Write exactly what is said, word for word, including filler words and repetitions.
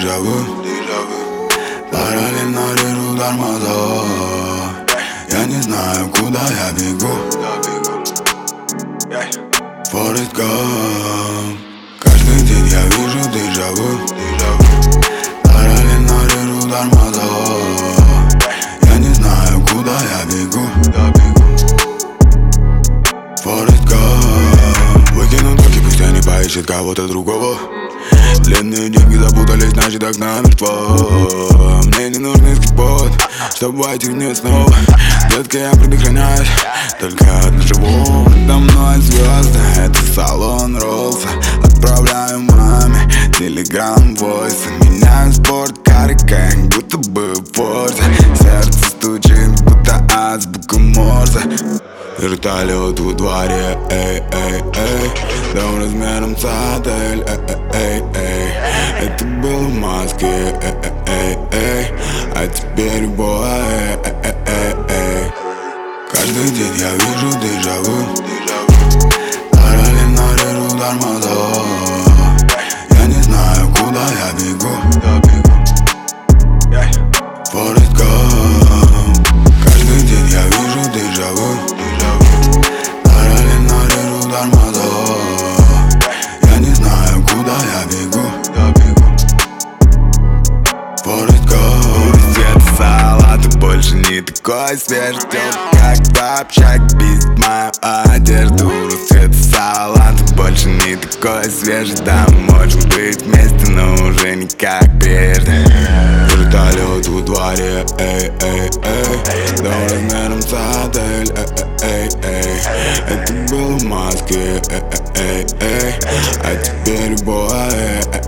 дежавю. Параллельно режу тормоза. Я не знаю, куда я бегу. Форест Гамп. Каждый день я вижу дежавю. Параллельно режу тормоза. Я не знаю, куда я бегу. Форест Гамп. Выкину токи, пусть они поищут кого-то другого. Длинные деньги запутались, значит окна мертво. Мне не нужный скипот, чтобы войти в нее снова. Детка, я предохраняюсь, только одно живу. Предо мной звезды, это салон Роллса. Отправляю маме телеграм войсы. Меняю спорткары, как будто бы в форте. Сердце стучит, будто азбука Морзе. Вертолет во дворе, эй, эй, эй. Дом размером с отель, эй, эй, эй. Это было в Москве, эй, эй, эй. А теперь бой, эй, эй, эй, эй. Каждый день я вижу дежавю. Параллельно режу тормоза. Я не знаю, куда я бегу. Форест Гамп. Каждый день я вижу дежавю. Параллельно режу тормоза. Я не знаю, куда я бегу. Форест Гамп. Цвет салата больше не такой свежий. Как в общак бесит мою одежду. Цвет салата больше не такой свежий. Да, можем быть вместе, но уже не как прежде. Вертолет во дворе, эй, эй, эй. Дом размером с отель, эй, эй, эй. Это было в Москве, эй, эй, эй. А теперь бой, эй,